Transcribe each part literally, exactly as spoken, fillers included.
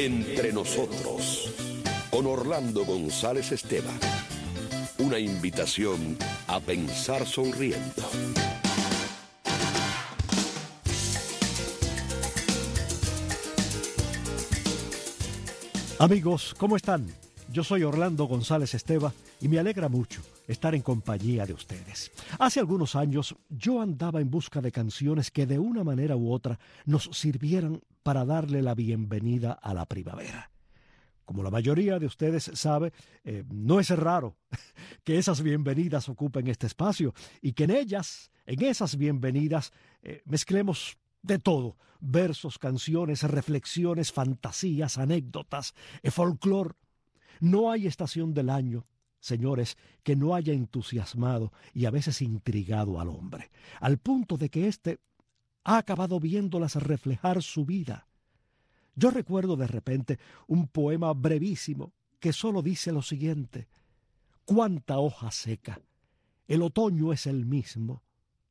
Entre nosotros, con Orlando González Esteban. Una invitación a pensar sonriendo. Amigos, ¿cómo están? Yo soy Orlando González Esteban y me alegra mucho estar en compañía de ustedes. Hace algunos años yo andaba en busca de canciones que de una manera u otra nos sirvieran para darle la bienvenida a la primavera. Como la mayoría de ustedes sabe, eh, no es raro que esas bienvenidas ocupen este espacio y que en ellas, en esas bienvenidas, eh, mezclemos de todo: versos, canciones, reflexiones, fantasías, anécdotas, eh, folclor. No hay estación del año, señores, que no haya entusiasmado y a veces intrigado al hombre, al punto de que éste ha acabado viéndolas reflejar su vida. Yo recuerdo de repente un poema brevísimo que solo dice lo siguiente: cuánta hoja seca, el otoño es el mismo,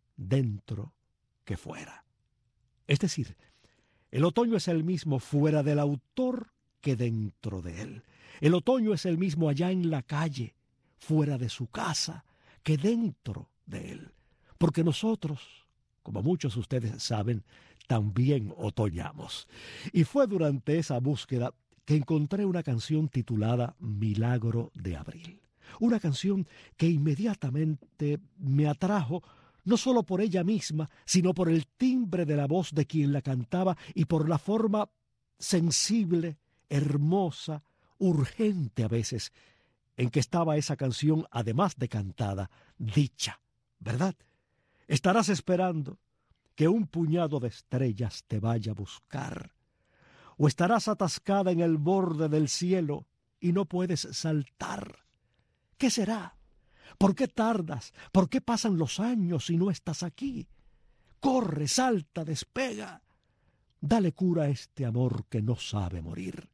dentro que fuera. Es decir, el otoño es el mismo fuera del autor que dentro de él. El otoño es el mismo allá en la calle, fuera de su casa, que dentro de él. Porque nosotros, como muchos de ustedes saben, también otoñamos. Y fue durante esa búsqueda que encontré una canción titulada Milagro de Abril. Una canción que inmediatamente me atrajo, no solo por ella misma, sino por el timbre de la voz de quien la cantaba y por la forma sensible, hermosa, urgente a veces, en que estaba esa canción, además de cantada, dicha, ¿verdad? Estarás esperando que un puñado de estrellas te vaya a buscar, o estarás atascada en el borde del cielo y no puedes saltar. ¿Qué será? ¿Por qué tardas? ¿Por qué pasan los años y no estás aquí? Corre, salta, despega. Dale cura a este amor que no sabe morir.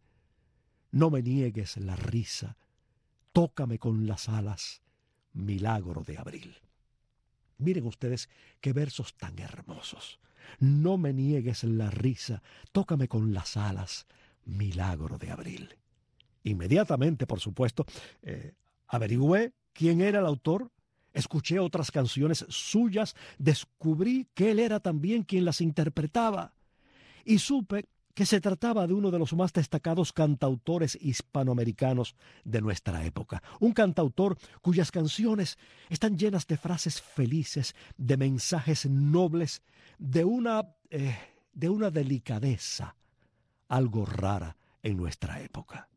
No me niegues la risa, tócame con las alas, milagro de abril. Miren ustedes qué versos tan hermosos. No me niegues la risa, tócame con las alas, milagro de abril. Inmediatamente, por supuesto, eh, averigüé quién era el autor, escuché otras canciones suyas, descubrí que él era también quien las interpretaba y supe que se trataba de uno de los más destacados cantautores hispanoamericanos de nuestra época. Un cantautor cuyas canciones están llenas de frases felices, de mensajes nobles, de una, eh, de una delicadeza algo rara en nuestra época.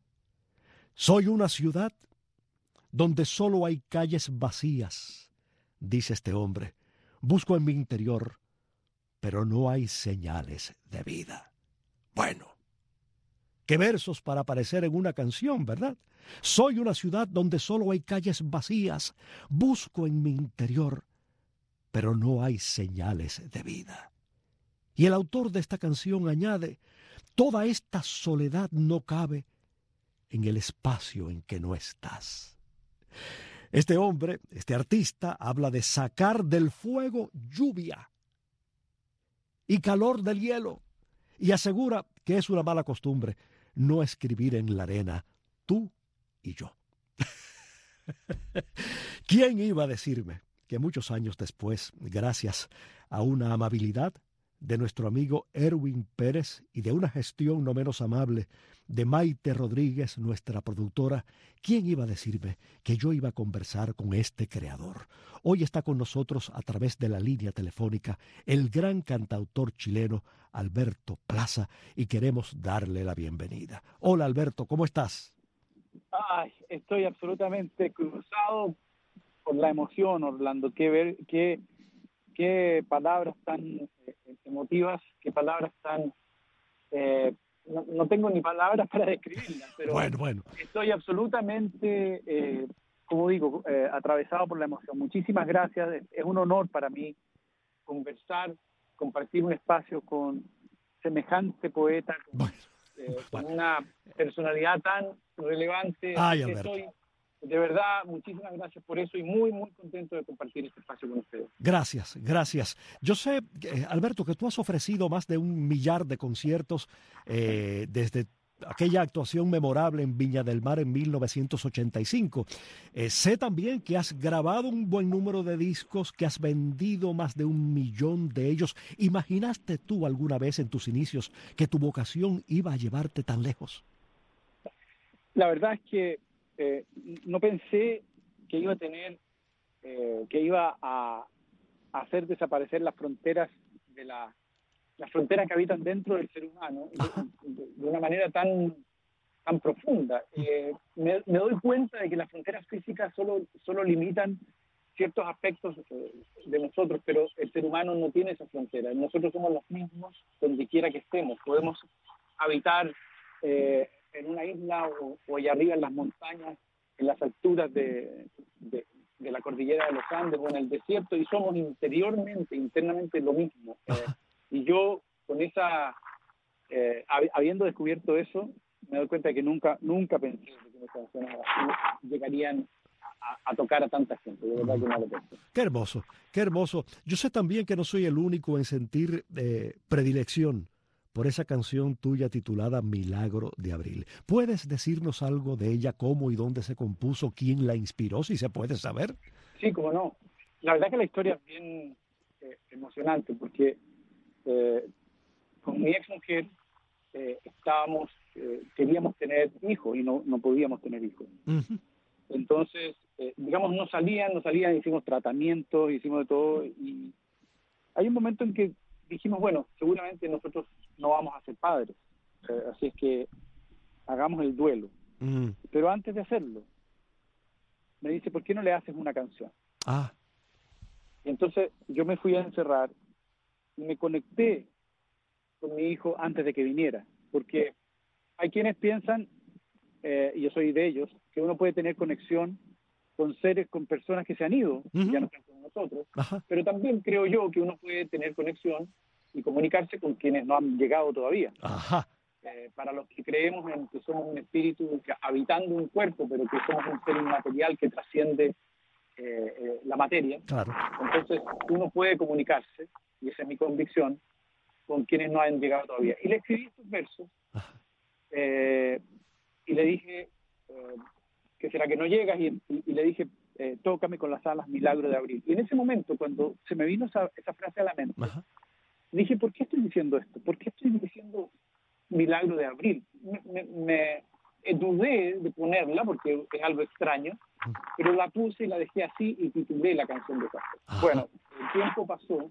Soy una ciudad donde solo hay calles vacías, dice este hombre. Busco en mi interior, pero no hay señales de vida. Bueno, qué versos para aparecer en una canción, ¿verdad? Soy una ciudad donde solo hay calles vacías. Busco en mi interior, pero no hay señales de vida. Y el autor de esta canción añade: toda esta soledad no cabe en el espacio en que no estás. Este hombre, este artista, habla de sacar del fuego lluvia y calor del hielo, y asegura que es una mala costumbre no escribir en la arena tú y yo. ¿Quién iba a decirme que muchos años después, gracias a una amabilidad de nuestro amigo Erwin Pérez y de una gestión no menos amable de Maite Rodríguez, nuestra productora, quién iba a decirme que yo iba a conversar con este creador? Hoy está con nosotros a través de la línea telefónica el gran cantautor chileno Alberto Plaza y queremos darle la bienvenida. Hola Alberto, ¿cómo estás? Ay, estoy absolutamente cruzado por la emoción, Orlando. Qué ver, qué, qué palabras tan eh, emotivas, qué palabras tan eh, no, no tengo ni palabras para describirlas, pero bueno, bueno. estoy absolutamente, eh, como digo, eh, atravesado por la emoción. Muchísimas gracias. Es un honor para mí conversar, compartir un espacio con semejante poeta, con, bueno, eh, bueno. con una personalidad tan relevante. Ay, Así que Alberto. estoy, de verdad, muchísimas gracias por eso y muy, muy contento de compartir este espacio con ustedes. Gracias, gracias. Yo sé, eh, Alberto, que tú has ofrecido más de un millar de conciertos eh, desde aquella actuación memorable en Viña del Mar en mil novecientos ochenta y cinco. Eh, sé también que has grabado un buen número de discos, que has vendido más de un millón de ellos. ¿Imaginaste tú alguna vez en tus inicios que tu vocación iba a llevarte tan lejos? La verdad es que eh, no pensé que iba a tener, eh, que iba a, a hacer desaparecer las fronteras de la, las fronteras que habitan dentro del ser humano de, de, de una manera tan, tan profunda. Eh, me, me doy cuenta de que las fronteras físicas solo, solo limitan ciertos aspectos eh, de nosotros, pero el ser humano no tiene esa frontera. Nosotros somos los mismos donde quiera que estemos. Podemos habitar eh, en una isla o, o allá arriba en las montañas, en las alturas de, de, de la cordillera de los Andes o en el desierto, y somos interiormente, internamente lo mismo. Eh, y yo, con esa, eh, habiendo descubierto eso, me doy cuenta de que nunca nunca pensé que mis canciones llegarían a, a tocar a tanta gente. De verdad que no lo pensé. Qué hermoso, qué hermoso. Yo sé también que no soy el único en sentir eh, predilección por esa canción tuya titulada Milagro de Abril. ¿Puedes decirnos algo de ella, cómo y dónde se compuso, quién la inspiró, si se puede saber? Sí, cómo no. La verdad que la historia es bien eh, emocionante, porque eh, con mi ex mujer eh, estábamos, eh, queríamos tener hijos y no, no podíamos tener hijos. Uh-huh. Entonces, eh, digamos, no salían, no salían, hicimos tratamientos, hicimos de todo, y hay un momento en que dijimos, bueno, seguramente nosotros no vamos a ser padres, eh, así es que hagamos el duelo. Mm. Pero antes de hacerlo, me dice, ¿por qué no le haces una canción? Ah. Y entonces yo me fui a encerrar y me conecté con mi hijo antes de que viniera, porque hay quienes piensan, eh, y yo soy de ellos, que uno puede tener conexión con seres, con personas que se han ido, uh-huh. ya no están con nosotros. Ajá. Pero también creo yo que uno puede tener conexión y comunicarse con quienes no han llegado todavía. Ajá. Eh, para los que creemos en que somos un espíritu que, habitando un cuerpo, pero que somos un ser inmaterial que trasciende eh, eh, la materia. Claro. Entonces uno puede comunicarse, y esa es mi convicción, con quienes no han llegado todavía. Y le escribí estos versos eh, y le dije eh, que será que no llegas, y, y, y le dije eh, tócame con las alas, Milagro de Abril. Y en ese momento, cuando se me vino esa, esa frase a la mente, Ajá. dije, ¿por qué estoy diciendo esto? ¿Por qué estoy diciendo Milagro de Abril? Me, me, me dudé de ponerla porque es algo extraño, pero la puse y la dejé así y titulé la canción de Castro. Bueno, el tiempo pasó,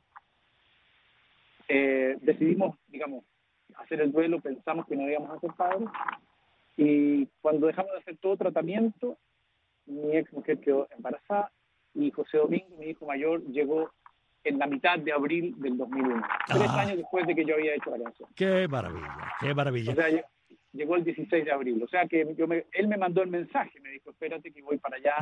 eh, decidimos, digamos, hacer el duelo, pensamos que no íbamos a ser padres, y cuando dejamos de hacer todo tratamiento, mi ex mujer quedó embarazada y José Domingo, mi hijo mayor, llegó en la mitad de abril del dos mil uno, ah. tres años después de que yo había hecho la canción. ¡Qué maravilla! ¡Qué maravilla! O sea, llegó el dieciséis de abril, o sea que yo me, él me mandó el mensaje, me dijo, espérate que voy para allá.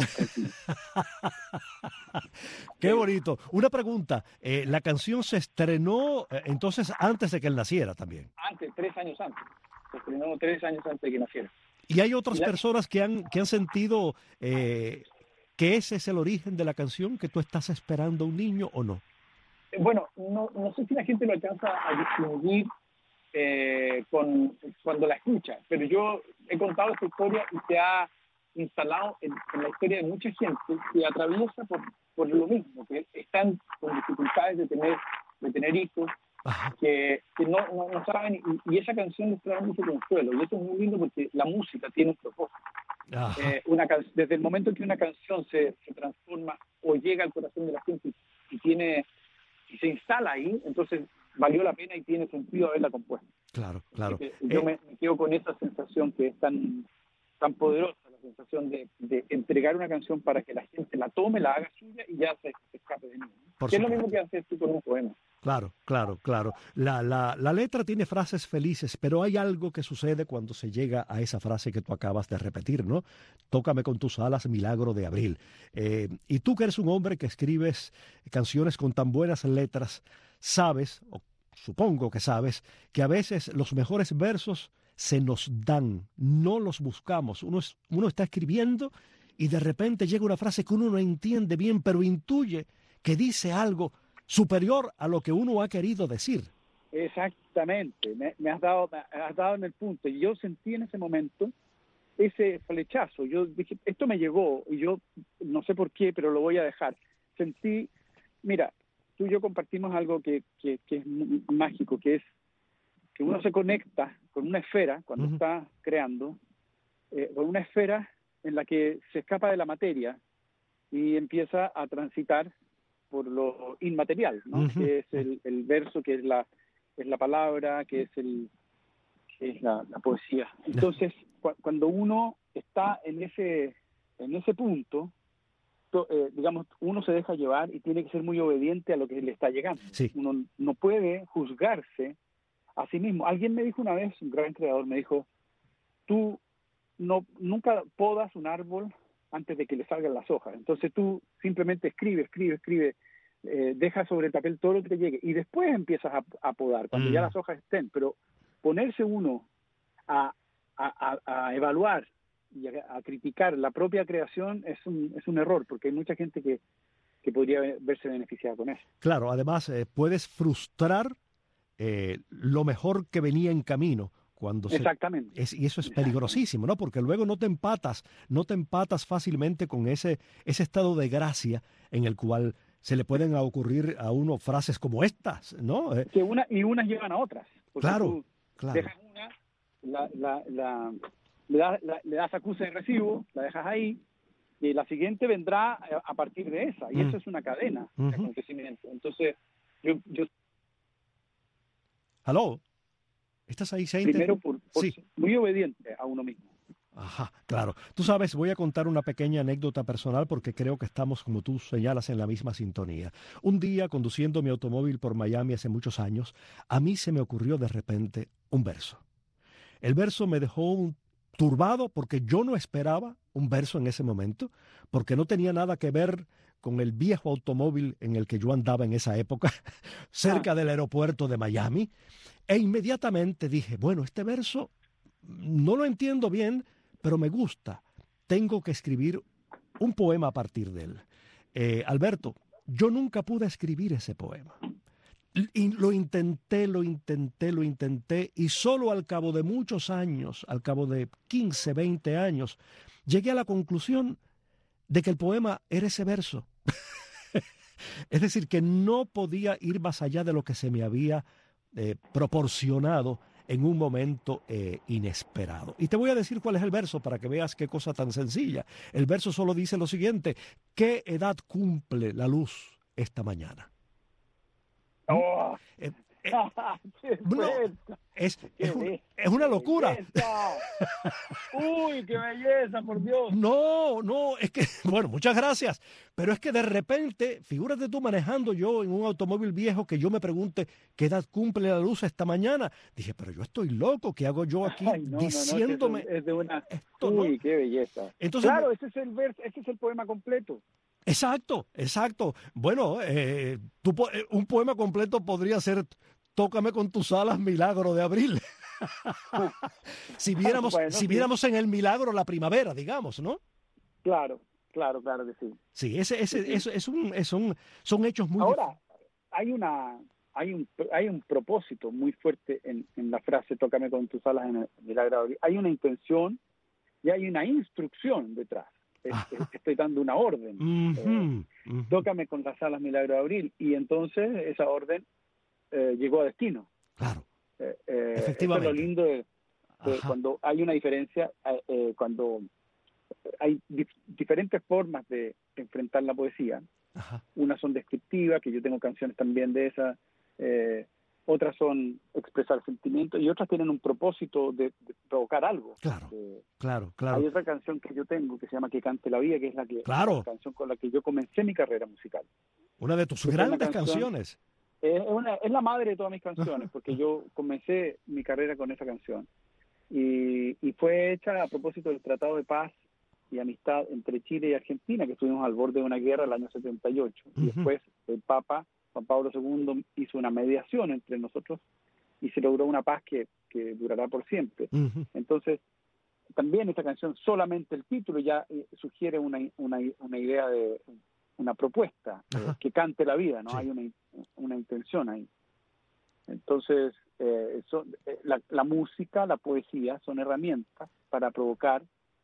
¡Qué bonito! Una pregunta, eh, ¿la canción se estrenó eh, entonces antes de que él naciera también? Antes, tres años antes. Se estrenó tres años antes de que naciera. ¿Y hay otras y la... personas que han, que han sentido eh, que ese es el origen de la canción, que tú estás esperando un niño o no? Bueno, no, no sé si la gente lo alcanza a distinguir eh, con, cuando la escucha, pero yo he contado esta historia y se ha instalado en, en la historia de mucha gente que atraviesa por, por lo mismo, que están con dificultades de tener, de tener hijos, que, que no, no, no saben, y, y esa canción les trae mucho consuelo, y eso es muy lindo porque la música tiene un propósito. Eh, una can- desde el momento en que una canción se, se transforma o llega al corazón de la gente y, y tiene y se instala ahí, entonces valió la pena y tiene sentido haberla compuesto. Claro, claro. Que, yo eh... me, me quedo con esa sensación que es tan, tan poderosa, la sensación de, de entregar una canción para que la gente la tome, la haga suya y ya se, se escape de mí. Que es lo mismo que haces tú con un poema. Claro, claro, claro. La, la, la letra tiene frases felices, pero hay algo que sucede cuando se llega a esa frase que tú acabas de repetir, ¿no? Tócame con tus alas, Milagro de Abril. Eh, y tú que eres un hombre que escribes canciones con tan buenas letras, sabes, o supongo que sabes, que a veces los mejores versos se nos dan, no los buscamos. Uno, es, uno está escribiendo y de repente llega una frase que uno no entiende bien, pero intuye que dice algo superior a lo que uno ha querido decir. Exactamente, me, me has dado, me has dado en el punto. Y yo sentí en ese momento ese flechazo. Yo dije, esto me llegó, y yo no sé por qué, pero lo voy a dejar. Sentí, mira, tú y yo compartimos algo que, que, que es mágico, que es que uno se conecta con una esfera cuando uh-huh. está creando, eh, con una esfera en la que se escapa de la materia y empieza a transitar por lo inmaterial, ¿no? Uh-huh. Que es el, el verso, que es la es la palabra, que es el que es la, la poesía. Entonces, cu- cuando uno está en ese en ese punto, to, eh, digamos, uno se deja llevar y tiene que ser muy obediente a lo que le está llegando. Sí. Uno no puede juzgarse a sí mismo. Alguien me dijo una vez, un gran creador me dijo, tú no nunca podas un árbol antes de que le salgan las hojas. Entonces tú simplemente escribe, escribe, escribe, eh, deja sobre el papel todo lo que te llegue y después empiezas a, a podar, cuando mm. ya las hojas estén. Pero ponerse uno a, a, a, a evaluar y a, a criticar la propia creación es un, es un error, porque hay mucha gente que, que podría verse beneficiada con eso. Claro, además eh, puedes frustrar eh, lo mejor que venía en camino. Cuando Exactamente. Se, es, y eso es peligrosísimo, ¿no? Porque luego no te empatas, no te empatas fácilmente con ese, ese estado de gracia en el cual se le pueden ocurrir a uno frases como estas, ¿no? Eh, que una, y unas llevan a otras. Claro, tú claro. Dejas una, la, la, la, le, das, la, le das acuse de recibo, la dejas ahí, y la siguiente vendrá a, a partir de esa, y mm. eso es una cadena uh-huh. de acontecimientos. Entonces, yo... yo ¿Aló? ¿Estás ahí, Seinte? Primero, por, por sí. muy obediente a uno mismo. Ajá, claro. Tú sabes, voy a contar una pequeña anécdota personal porque creo que estamos, como tú señalas, en la misma sintonía. Un día, conduciendo mi automóvil por Miami hace muchos años, a mí se me ocurrió de repente un verso. El verso me dejó un turbado porque yo no esperaba un verso en ese momento, porque no tenía nada que ver con el viejo automóvil en el que yo andaba en esa época, cerca ah. del aeropuerto de Miami. E inmediatamente dije, bueno, este verso no lo entiendo bien, pero me gusta. Tengo que escribir un poema a partir de él. Eh, Alberto, yo nunca pude escribir ese poema. Y lo intenté, lo intenté, lo intenté, y solo al cabo de muchos años, al cabo de quince, veinte años, llegué a la conclusión de que el poema era ese verso. Es decir, que no podía ir más allá de lo que se me había eh, proporcionado en un momento eh, inesperado. Y te voy a decir cuál es el verso para que veas qué cosa tan sencilla. El verso solo dice lo siguiente: ¿qué edad cumple la luz esta mañana? Oh. Eh, eh, no, es, es, un, es una locura. Uy, qué belleza, por Dios. No, no, es que, bueno, muchas gracias, pero es que de repente, figúrate tú manejando yo en un automóvil viejo, que yo me pregunte qué edad cumple la luz esta mañana. Dije, pero yo estoy loco, ¿qué hago yo aquí? Ay, no, diciéndome? No, no, es de una... esto, Uy, ¿no? qué belleza. Entonces, claro, ese es el verso, ese es el poema completo. Exacto, exacto. Bueno, eh, tú, un poema completo podría ser Tócame con tus alas, milagro de abril. si viéramos, bueno, si viéramos en el milagro la primavera, digamos, ¿no? Claro, claro, claro que sí. Sí, ese, ese, sí, sí. Eso es un, es un, son hechos muy... Ahora, hay una, hay un, hay un propósito muy fuerte en, en la frase Tócame con tus alas en el milagro de abril. Hay una intención y hay una instrucción detrás. Es, es, estoy dando una orden. Uh-huh, eh, uh-huh. Tócame con las alas, milagro de abril. Y entonces esa orden eh, llegó a destino. Claro. Eh, eh, Efectivamente. Eso es lo lindo de, de cuando hay una diferencia, eh, eh, cuando hay dif- diferentes formas de enfrentar la poesía. Ajá. Unas son descriptivas, que yo tengo canciones también de esas. Eh, otras son expresar sentimientos y otras tienen un propósito de, de provocar algo. Claro, eh, claro, claro. Hay otra canción que yo tengo que se llama Que cante la vida, que es la, que, claro. la canción con la que yo comencé mi carrera musical. Una de tus grandes canción, canciones. Es, una, es la madre de todas mis canciones, porque yo comencé mi carrera con esa canción. Y, y fue hecha a propósito del Tratado de Paz y Amistad entre Chile y Argentina, que estuvimos al borde de una guerra el año setenta y ocho. Uh-huh. Y después el Papa Juan Pablo segundo hizo una mediación entre nosotros y se logró una paz que, que durará por siempre. Uh-huh. Entonces, también esta canción, solamente el título ya eh, sugiere una, una, una idea de una propuesta, eh, que cante la vida, ¿no? Sí. Hay una, una intención ahí. Entonces, eh, son, eh, la, la música, la poesía son herramientas para provocar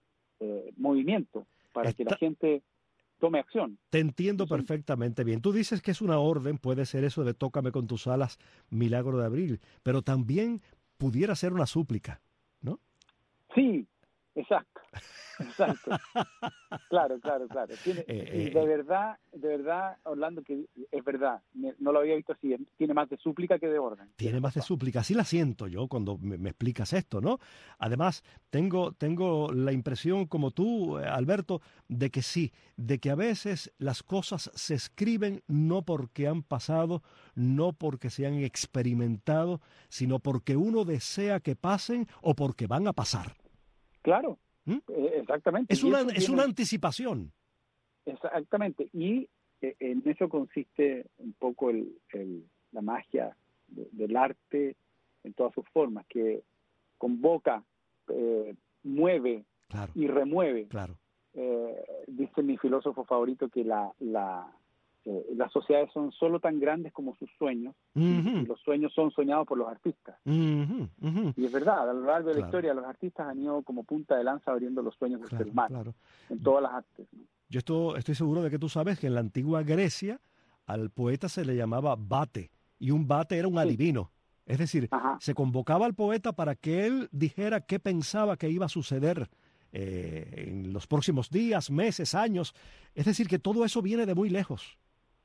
eh, movimiento, para Está, que la gente tome acción. te entiendo Entonces, perfectamente bien. Tú dices que es una orden, puede ser eso de tócame con tus alas, milagro de abril, pero también pudiera ser una súplica, ¿no? sí, exacto, exacto. Claro, claro, claro. Tiene, Eh, y eh, de eh, verdad, de verdad, Orlando, que es verdad. No lo había visto así. Tiene más de súplica que de orden. Tiene Tienes más de razón. súplica, así la siento yo cuando me, me explicas esto, ¿no? Además, tengo, tengo la impresión, como tú, eh, Alberto, de que sí, de que a veces las cosas se escriben no porque han pasado, no porque se han experimentado, sino porque uno desea que pasen o porque van a pasar. Claro, ¿Mm? eh, exactamente. Es Y una, eso es una viene, anticipación. exactamente. Y eh, en eso consiste un poco el, el, la magia de, del arte en todas sus formas, que convoca, eh, mueve Claro, y remueve. claro. Eh, dice mi filósofo favorito que la, la, eh, las sociedades son solo tan grandes como sus sueños, y, y Ujú, los sueños son soñados por los artistas. ujú, ujú. Y es verdad, a lo largo de la Claro, historia los artistas han ido como punta de lanza abriendo los sueños del ser claro, humano, claro. en todas las artes, ¿no? Yo esto- estoy seguro de que tú sabes que en la antigua Grecia al poeta se le llamaba bate, y un bate era un Sí, adivino. Es decir, ajá. se convocaba al poeta para que él dijera qué pensaba que iba a suceder eh, en los próximos días, meses, años. Es decir, que todo eso viene de muy lejos.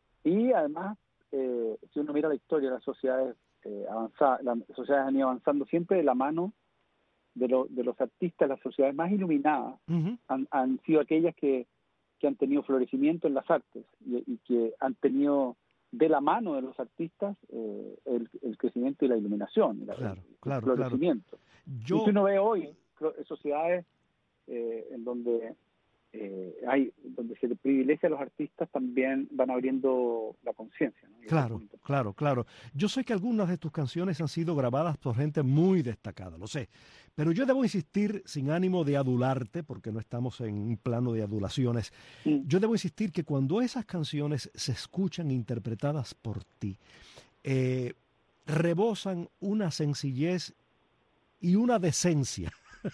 Y además, eh, si uno mira la historia, las sociedades eh, avanzadas, las sociedades han ido avanzando siempre de la mano de, lo, de los artistas. Las sociedades más iluminadas Ujú, han, han sido aquellas que, que han tenido florecimiento en las artes y, y que han tenido de la mano de los artistas eh, el, el crecimiento y la iluminación, el, claro, el claro, claro. florecimiento. Y si Yo, uno ve hoy sociedades eh, en donde eh, hay donde se privilegia a los artistas, también van abriendo la conciencia, ¿no? Y eso es muy claro, importante. claro, claro. Yo sé que algunas de tus canciones han sido grabadas por gente muy destacada, lo sé. Pero yo debo insistir, sin ánimo de adularte, porque no estamos en un plano de adulaciones, Mm. yo debo insistir que cuando esas canciones se escuchan interpretadas por ti, eh, rebosan una sencillez y una decencia.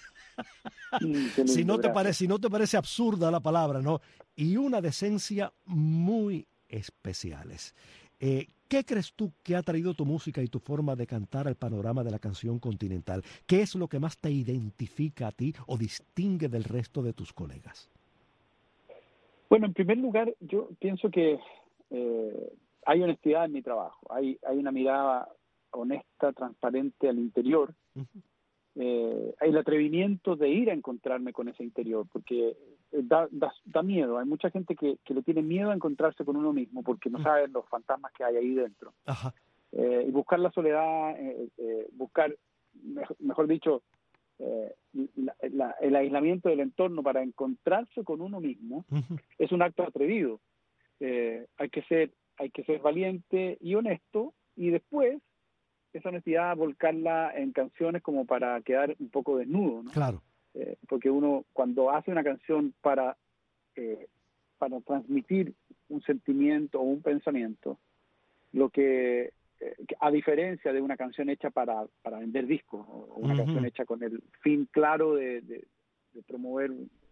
Mm, qué Si lindo, no te gracias. parece, si no te parece absurda la palabra, ¿no? Y una decencia muy especiales. Eh, ¿Qué crees tú que ha traído tu música y tu forma de cantar al panorama de la canción continental? ¿Qué es lo que más te identifica a ti o distingue del resto de tus colegas? Bueno, en primer lugar, yo pienso que eh, hay honestidad en mi trabajo, hay, hay una mirada honesta, transparente al interior, Ujú, eh, hay el atrevimiento de ir a encontrarme con ese interior, porque da, da, da miedo, hay mucha gente que, que le tiene miedo a encontrarse con uno mismo porque no ujú. sabe los fantasmas que hay ahí dentro. Ajá, Eh, y buscar la soledad, eh, eh, buscar, mejor, mejor dicho, eh, la, la, el aislamiento del entorno para encontrarse con uno mismo, ujú, es un acto atrevido. Eh, hay que ser, hay que ser valiente y honesto, y después esa honestidad volcarla en canciones como para quedar un poco desnudo, ¿no? claro. Eh, porque uno cuando hace una canción para eh, para transmitir un sentimiento o un pensamiento, lo que eh, a diferencia de una canción hecha para, para vender discos o una canción Ujú, hecha con el fin claro de, de, de promover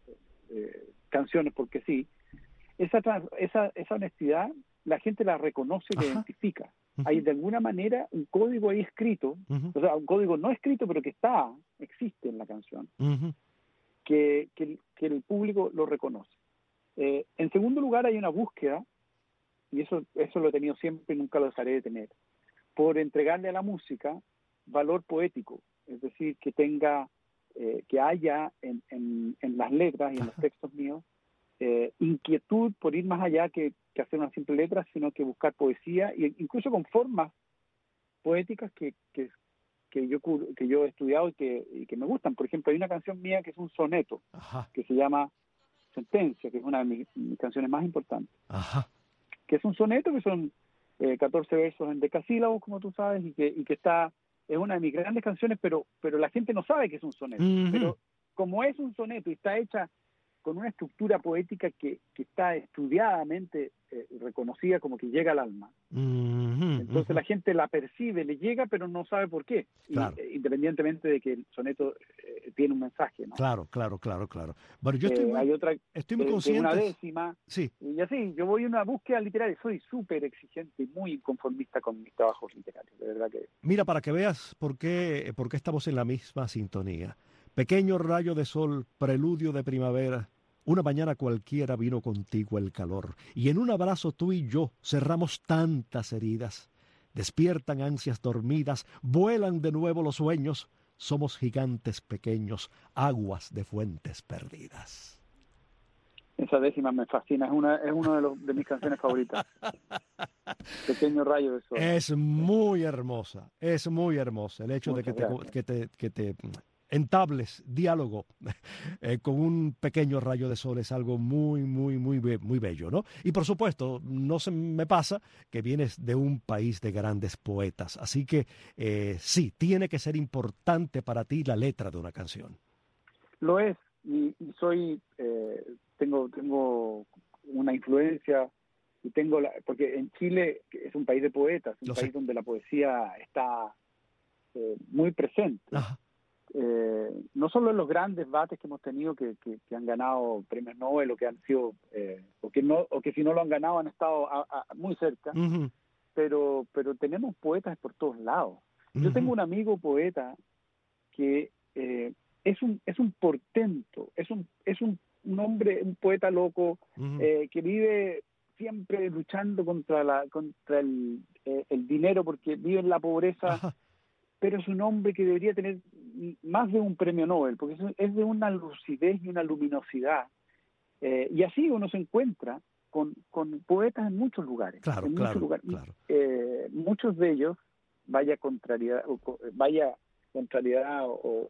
eh, canciones porque sí, esa, esa, esa honestidad la gente la reconoce y la ajá, identifica. Hay ujú, de alguna manera un código ahí escrito, ujú, o sea, un código no escrito, pero que está, existe en la canción, ujú, que, que, que el público lo reconoce. Eh, en segundo lugar, hay una búsqueda, y eso, eso lo he tenido siempre y nunca lo dejaré de tener, por entregarle a la música valor poético, es decir, que tenga, eh, que haya en, en, en las letras y en los ajá, textos míos eh, inquietud por ir más allá que, que hacer una simple letra, sino que buscar poesía, e incluso con formas poéticas que, que, que, yo, que yo he estudiado y que, y que me gustan. Por ejemplo, hay una canción mía que es un soneto, ajá, que se llama Sentencia, que es una de mis, mis canciones más importantes, ajá. que es un soneto que son eh, catorce versos en decasílabos, como tú sabes, y que, y que está, es una de mis grandes canciones, pero, pero la gente no sabe que es un soneto. Ujú, Pero como es un soneto y está hecha con una estructura poética que, que está estudiadamente eh, reconocida como que llega al alma. Uh-huh, Entonces uh-huh. la gente la percibe, le llega, pero no sabe por qué, Claro. y, eh, independientemente de que el soneto eh, tiene un mensaje, ¿no? Claro, claro, claro, claro. Bueno, yo estoy Eh, muy, hay otra estoy muy eh, que es una consciente. décima, Sí. y así, yo voy a una búsqueda literaria, soy súper exigente y muy inconformista con mis trabajos literarios, de verdad que... Mira, para que veas por qué, por qué estamos en la misma sintonía. Pequeño rayo de sol, preludio de primavera. Una mañana cualquiera vino contigo el calor, y en un abrazo tú y yo cerramos tantas heridas. Despiertan ansias dormidas, vuelan de nuevo los sueños. Somos gigantes pequeños, aguas de fuentes perdidas. Esa décima me fascina, es una es una de, los, de mis canciones favoritas. Pequeño rayo de sol. Es muy hermosa, es muy hermosa el hecho Muchas de que gracias. te, que te, que te entables diálogo eh, con un pequeño rayo de sol es algo muy, muy, muy, be- muy bello, ¿no? Y por supuesto, no se me pasa que vienes de un país de grandes poetas, así que eh, sí, tiene que ser importante para ti la letra de una canción. Lo es, y, y soy, eh, tengo tengo una influencia, y tengo la, porque en Chile que es un país de poetas, un Lo país sé. donde la poesía está eh, muy presente. Ajá. Eh, no solo en los grandes bates que hemos tenido que, que, que han ganado premios Nobel o que han sido eh, o que no o que si no lo han ganado han estado a, a, muy cerca, Uh-huh. pero pero tenemos poetas por todos lados. Yo Uh-huh. tengo un amigo poeta que eh, es un es un portento, es un es un, un hombre, un poeta loco, Uh-huh. eh, que vive siempre luchando contra la contra el, eh, el dinero porque vive en la pobreza. Ajá. Pero es un hombre que debería tener más de un premio Nobel, porque es de una lucidez y una luminosidad. Eh, y así uno se encuentra con, con poetas en muchos lugares. Claro, en claro, muchos lugares. claro. Eh, muchos de ellos, vaya contrariedad, o, vaya contrariedad o, o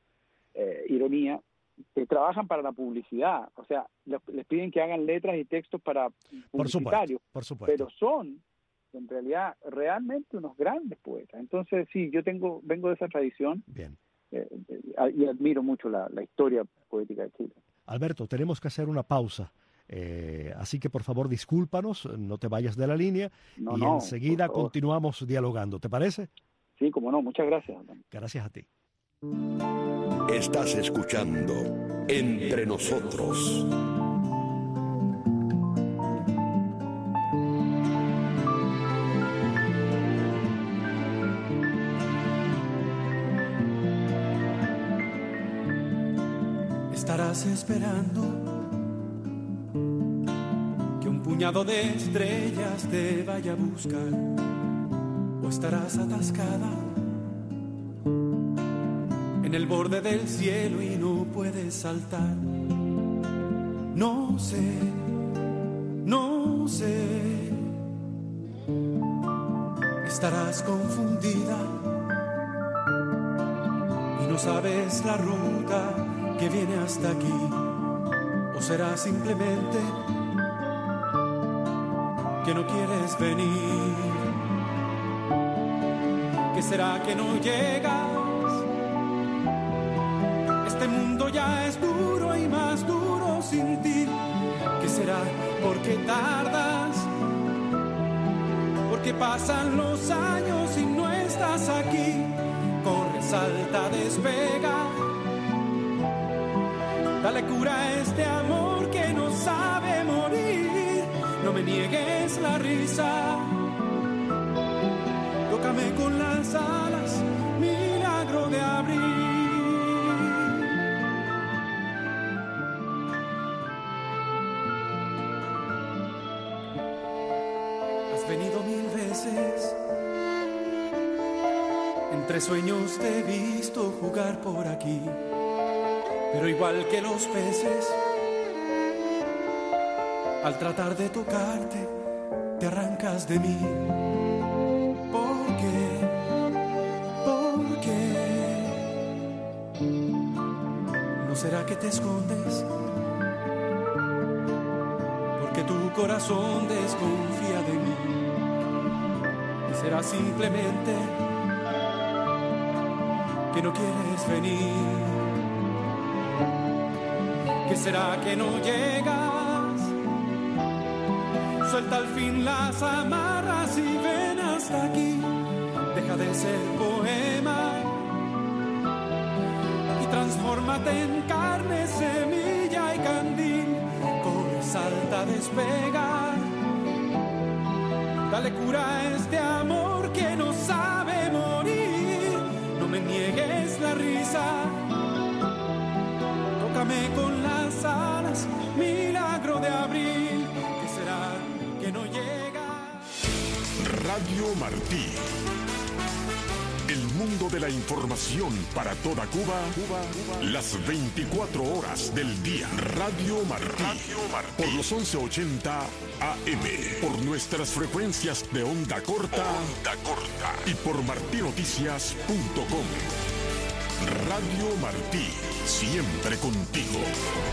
eh, ironía, que trabajan para la publicidad. O sea, les, les piden que hagan letras y textos para Por supuesto, publicitarios, por supuesto. pero son en realidad realmente unos grandes poetas. Entonces sí, yo tengo vengo de esa tradición. Bien. Eh, eh, y admiro mucho la, la historia poética de Chile. Alberto, tenemos que hacer una pausa, eh, así que por favor discúlpanos, no te vayas de la línea No, y no, enseguida por favor. continuamos dialogando, ¿te parece? Sí, como no, muchas gracias. Gracias a ti. Estás escuchando Entre Nosotros. Estarás esperando que un puñado de estrellas te vaya a buscar, o estarás atascada en el borde del cielo y no puedes saltar. No sé, no sé. Estarás confundida y no sabes la ruta que viene hasta aquí, o será simplemente que no quieres venir. ¿Qué será que no llegas? Este mundo ya es duro y más duro sin ti. ¿Qué será? ¿Por qué tardas? ¿Por qué pasan los años y no estás aquí? Corre, salta, despega. Dale cura a este amor que no sabe morir. No me niegues la risa. Tócame con las alas, milagro de abril. Has venido mil veces. Entre sueños te he visto jugar por aquí. Pero igual que los peces, al tratar de tocarte, te arrancas de mí. ¿Por qué? ¿Por qué? ¿No será que te escondes? Porque tu corazón desconfía de mí. ¿Y será simplemente que no quieres venir? ¿Qué será que no llegas? Suelta al fin las amarras y ven hasta aquí. Deja de ser poema y transfórmate en carne, semilla y candil. Corre, salta, despega. Dale cura a este amor que no sabe morir. No me niegues la risa. Tócame con las alas, milagro de abril. ¿Qué será que no llega? Radio Martí. El mundo de la información para toda Cuba, Cuba, Cuba. Las veinticuatro horas del día. Radio Martí. Radio Martí. Por los once ochenta A M. Por nuestras frecuencias de onda corta. Onda corta. Y por martinoticias punto com. Radio Martí. Siempre contigo.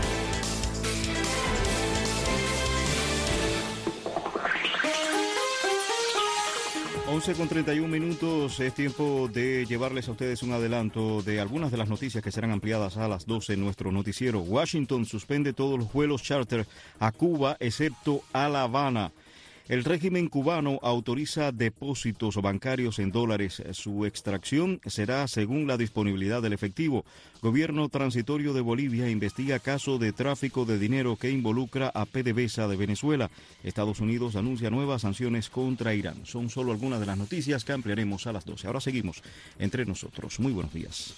once con treinta y un minutos, es tiempo de llevarles a ustedes un adelanto de algunas de las noticias que serán ampliadas a las doce en nuestro noticiero. Washington suspende todos los vuelos charter a Cuba, excepto a La Habana. El régimen cubano autoriza depósitos bancarios en dólares. Su extracción será según la disponibilidad del efectivo. Gobierno transitorio de Bolivia investiga caso de tráfico de dinero que involucra a PDVSA de Venezuela. Estados Unidos anuncia nuevas sanciones contra Irán. Son solo algunas de las noticias que ampliaremos a las doce. Ahora seguimos entre nosotros. Muy buenos días.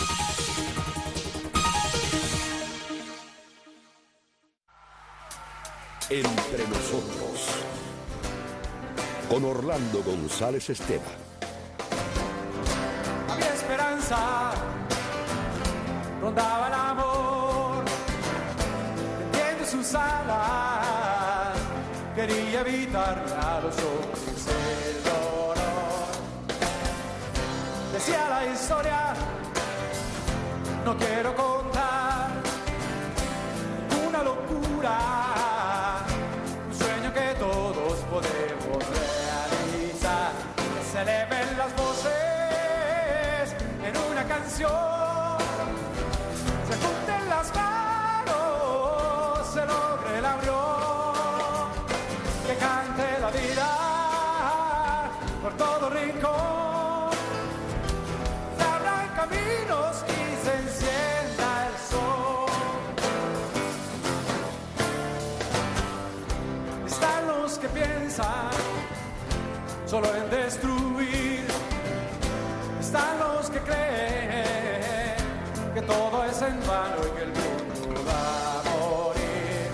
Entre nosotros. Con Orlando González Esteban. Había esperanza, rondaba el amor, tendiendo sus alas, quería evitarle a los hombres el dolor. Decía la historia, no quiero contar una locura, un sueño que todos podemos realizar. Se le ven las voces en una canción, se junten las manos, se logre la unión, que cante la vida por todo rincón, se abran caminos y se encienda el sol. Están los que piensan solo en destruir, están los que creen que todo es en vano y que el mundo va a morir.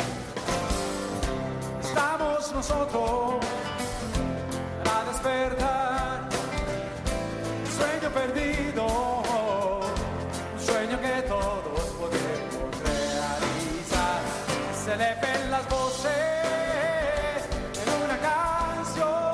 Estamos nosotros para despertar un sueño perdido, un sueño que todos podemos realizar. Se le ven las voces en una canción,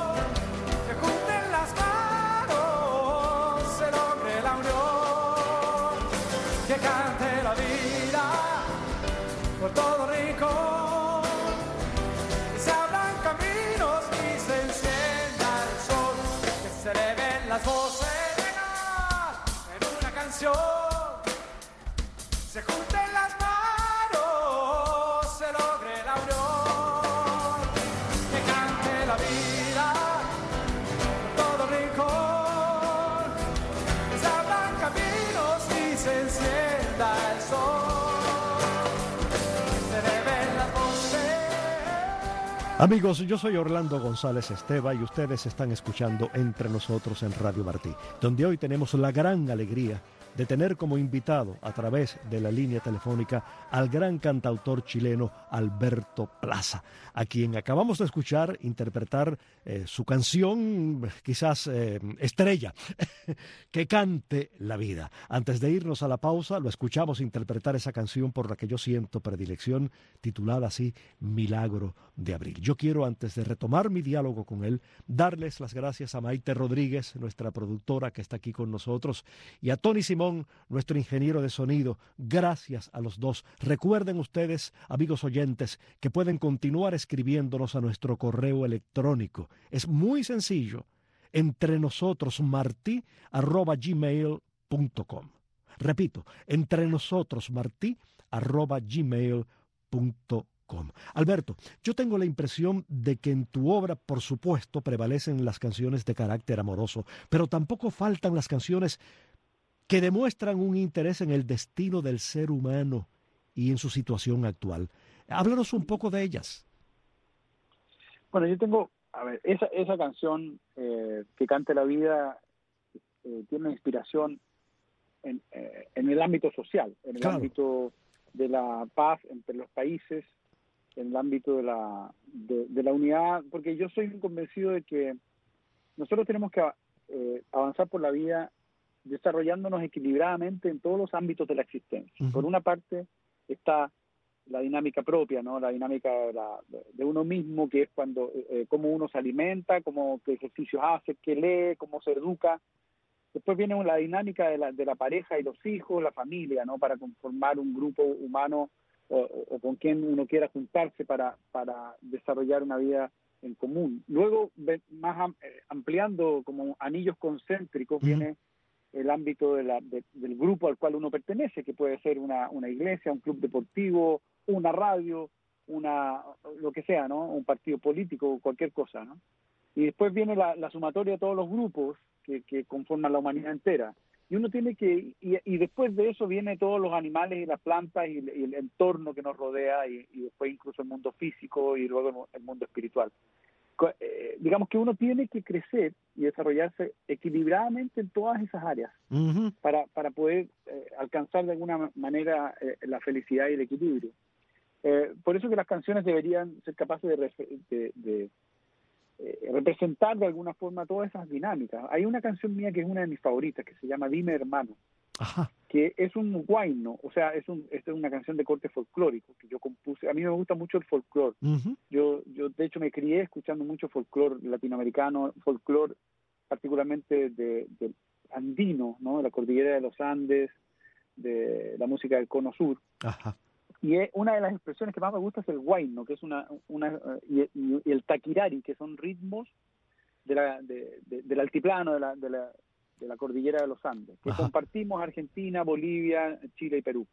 que cante la vida por todo rincón, que se abran caminos y se encienda el sol, que se le ven las voces en una canción, se junten las manos, se logre la unión, que cante la vida por todo rincón, que se abran caminos y se encienda el sol, se le ven las voces. Amigos, yo soy Orlando González Esteban y ustedes están escuchando Entre Nosotros en Radio Martí, donde hoy tenemos la gran alegría de tener como invitado a través de la línea telefónica al gran cantautor chileno Alberto Plaza, a quien acabamos de escuchar interpretar eh, su canción, quizás eh, estrella, Que cante la vida. Antes de irnos a la pausa, lo escuchamos interpretar esa canción por la que yo siento predilección, titulada así, Milagro de Abril. Yo quiero, antes de retomar mi diálogo con él, darles las gracias a Maite Rodríguez, nuestra productora que está aquí con nosotros, y a Tony Simón, nuestro ingeniero de sonido. Gracias a los dos. Recuerden ustedes, amigos oyentes, que pueden continuar escribiéndonos a nuestro correo electrónico. Es muy sencillo. Entre nosotros, martí arroba gmail punto com. Repito, entre nosotros martí arroba gmail punto com. Alberto, yo tengo la impresión de que en tu obra, por supuesto, prevalecen las canciones de carácter amoroso, pero tampoco faltan las canciones que demuestran un interés en el destino del ser humano y en su situación actual. Háblanos un poco de ellas. Bueno, yo tengo, a ver, esa, esa canción, eh, Que cante la vida, eh, tiene inspiración en, eh, en el ámbito social, en el Claro. ámbito de la paz entre los países, en el ámbito de la, de, de la unidad, porque yo soy convencido de que nosotros tenemos que eh, avanzar por la vida desarrollándonos equilibradamente en todos los ámbitos de la existencia. Uh-huh. Por una parte está la dinámica propia, ¿no? La dinámica de, la, de uno mismo, que es cuando eh, cómo uno se alimenta, cómo qué ejercicios hace, qué lee, cómo se educa. Después viene la dinámica de la, de la pareja y los hijos, la familia, ¿no? Para conformar un grupo humano o, o con quien uno quiera juntarse para, para desarrollar una vida en común. Luego, más ampliando como anillos concéntricos, uh-huh. viene el ámbito de la, de, del grupo al cual uno pertenece, que puede ser una, una iglesia, un club deportivo, una radio, una lo que sea, ¿no? Un partido político, cualquier cosa, ¿no? Y después viene la, la sumatoria de todos los grupos que, que conforman la humanidad entera. Y uno tiene que, y, y después de eso viene todos los animales y las plantas y, y el entorno que nos rodea y, y después incluso el mundo físico y luego el mundo espiritual. Eh, digamos que uno tiene que crecer y desarrollarse equilibradamente en todas esas áreas uh-huh. para, para poder eh, alcanzar de alguna manera eh, la felicidad y el equilibrio. Eh, por eso que las canciones deberían ser capaces de, de, de eh, representar de alguna forma todas esas dinámicas. Hay una canción mía que es una de mis favoritas, que se llama Dime Hermano, Ajá. que es un guayno, o sea, es, un, es una canción de corte folclórico que yo compuse. A mí me gusta mucho el folclore. Uh-huh. Yo, yo, de hecho, me crié escuchando mucho folclore latinoamericano, folclore particularmente de, de andino, ¿no? De la cordillera de los Andes, de la música del Cono Sur. Ajá. Y es, una de las expresiones que más me gusta es el guayno, que es una, una uh, y, y, y el taquirari, que son ritmos de la, de, de, del altiplano, de la, de la de la cordillera de los Andes, que Ajá. compartimos Argentina, Bolivia, Chile y Perú.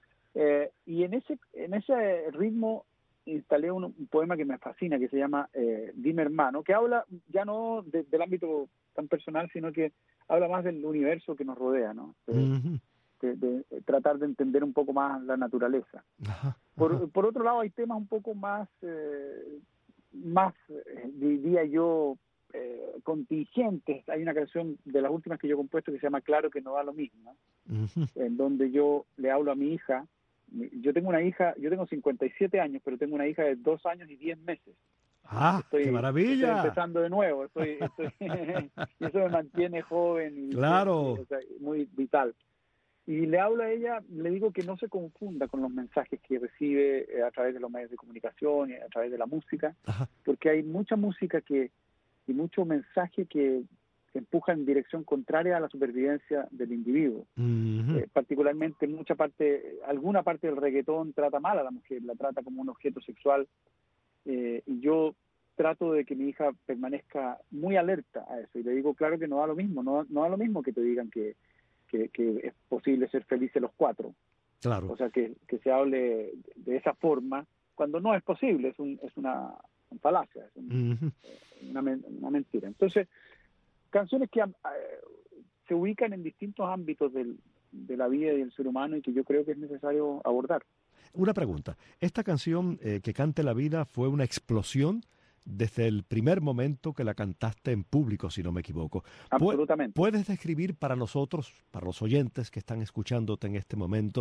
Eh, y en ese en ese ritmo instalé un, un poema que me fascina, que se llama eh, Dime Hermano, que habla ya no de, del ámbito tan personal, sino que habla más del universo que nos rodea, ¿no? De, uh-huh. de, de, de tratar de entender un poco más la naturaleza. Ajá. Ajá. Por, por otro lado, hay temas un poco más, eh, más eh, diría yo, Eh, contingentes. Hay una canción de las últimas que yo he compuesto que se llama Claro que no da lo mismo, uh-huh. en donde yo le hablo a mi hija. Yo tengo una hija, yo tengo cincuenta y siete años, pero tengo una hija de dos años y diez meses. ¡Ah, estoy, qué maravilla! Estoy empezando de nuevo, estoy, estoy y eso me mantiene joven y claro. y, o sea, muy vital. Y le hablo a ella, le digo que no se confunda con los mensajes que recibe eh, a través de los medios de comunicación y a través de la música, Ajá. porque hay mucha música que y mucho mensaje que, que empuja en dirección contraria a la supervivencia del individuo. Uh-huh. Eh, particularmente mucha parte, alguna parte del reggaetón trata mal a la mujer, la trata como un objeto sexual, eh, y yo trato de que mi hija permanezca muy alerta a eso, y le digo, claro que no da lo mismo, no, no da lo mismo que te digan que, que, que es posible ser felices los cuatro. Claro. O sea, que, que se hable de esa forma, cuando no es posible, es, un, es una falacia, es un, uh-huh. una, una mentira. Entonces, canciones que eh, se ubican en distintos ámbitos del, de la vida y del ser humano y que yo creo que es necesario abordar. Una pregunta, ¿esta canción eh, Que cante la vida fue una explosión desde el primer momento que la cantaste en público, si no me equivoco? Absolutamente. ¿Puedes describir para nosotros, para los oyentes que están escuchándote en este momento,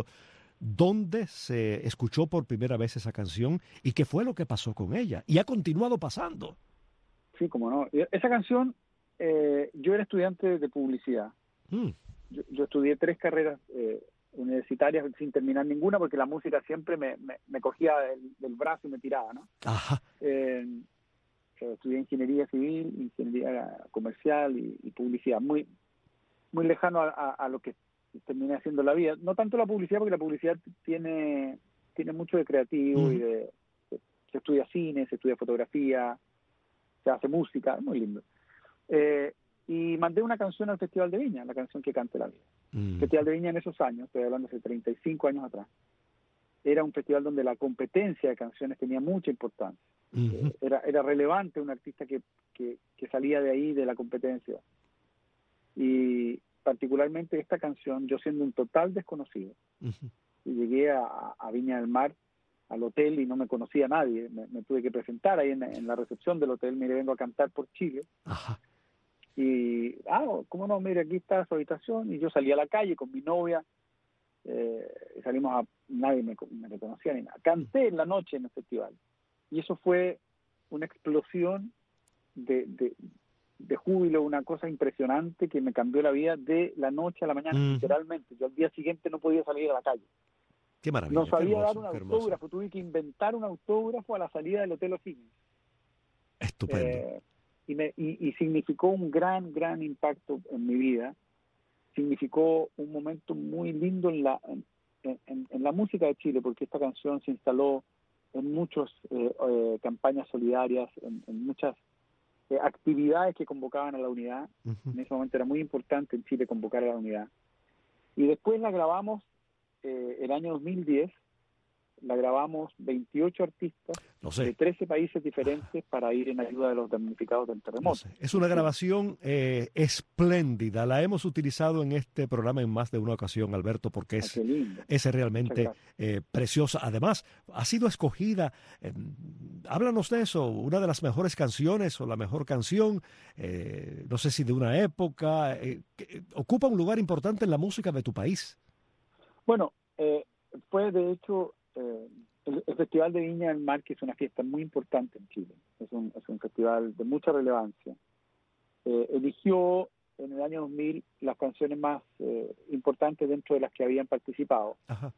dónde se escuchó por primera vez esa canción y qué fue lo que pasó con ella? Y ha continuado pasando. Sí, como no. Esa canción, eh, yo era estudiante de publicidad. Mm. Yo, yo estudié tres carreras eh, universitarias sin terminar ninguna porque la música siempre me, me, me cogía del, del brazo y me tiraba, ¿no? Ajá. Eh, estudié ingeniería civil, ingeniería comercial y, y publicidad. Muy, muy lejano a, a, a lo que terminé haciendo la vida. No tanto la publicidad, porque la publicidad tiene tiene mucho de creativo uh-huh. y de, de se estudia cine, se estudia fotografía, se hace música, es muy lindo. Eh, y mandé una canción al Festival de Viña, la canción Que Cante la Vida. Mm. El Festival de Viña en esos años, estoy hablando hace treinta y cinco años atrás, era un festival donde la competencia de canciones tenía mucha importancia. Uh-huh. Eh, era, era relevante un artista que, que, que salía de ahí, de la competencia. Y particularmente esta canción, yo siendo un total desconocido, Uh-huh. y llegué a, a Viña del Mar, al hotel, y no me conocía nadie. Me, me tuve que presentar ahí en, en la recepción del hotel. Mire, vengo a cantar por Chile. Ajá. Y, ah, ¿cómo no? Mire, aquí está su habitación. Y yo salí a la calle con mi novia. Eh, salimos a... Nadie me, me reconocía ni nada. Canté en la noche en el festival. Y eso fue una explosión de, de, de júbilo, una cosa impresionante que me cambió la vida de la noche a la mañana, Uh-huh. literalmente. Yo al día siguiente no podía salir a la calle. Qué maravilla. No sabía qué hermoso, dar un qué hermoso. autógrafo, tuve que inventar un autógrafo a la salida del Hotel O'Higgins. Estupendo. Eh, y, me, y, y significó un gran, gran impacto en mi vida. Significó un momento muy lindo en la, en, en, en la música de Chile, porque esta canción se instaló en muchas eh, eh, campañas solidarias, en, en muchas eh, actividades que convocaban a la unidad. Uh-huh. En ese momento era muy importante en Chile convocar a la unidad. Y después la grabamos eh, el año dos mil diez, la grabamos veintiocho artistas Lo sé. de trece países diferentes para ir en ayuda de los damnificados del Lo terremoto. sé. Es una grabación eh, espléndida. La hemos utilizado en este programa en más de una ocasión, Alberto, porque Ah, es, qué lindo. es realmente Muchas eh, preciosa. Además, ha sido escogida, eh, háblanos de eso, una de las mejores canciones o la mejor canción, eh, no sé si de una época, eh, que ocupa un lugar importante en la música de tu país. Bueno, eh, fue de hecho eh, el, el Festival de Viña del Mar, que es una fiesta muy importante en Chile, es un, es un festival de mucha relevancia. Eh, eligió en el año dos mil las canciones más eh, importantes dentro de las que habían participado. Ajá.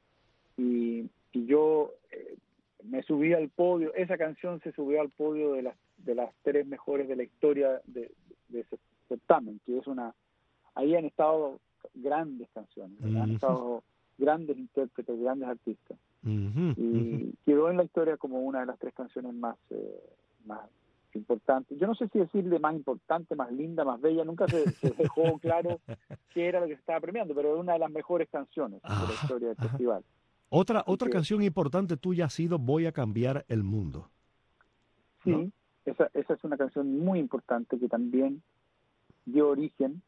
Y, y yo eh, me subí al podio, esa canción se subió al podio de las de las tres mejores de la historia de, de ese certamen, que es una, ahí han estado grandes canciones, Uh-huh. han estado grandes intérpretes, grandes artistas, Uh-huh. y Uh-huh. quedó en la historia como una de las tres canciones más eh, más importantes. Yo no sé si decirle más importante, más linda, más bella, nunca se, se dejó claro qué era lo que se estaba premiando, pero es una de las mejores canciones de la Ajá, historia del ajá. festival. Otra, otra que- canción importante tuya ha sido Voy a cambiar el mundo. Sí, ¿no? esa, esa es una canción muy importante que también dio origen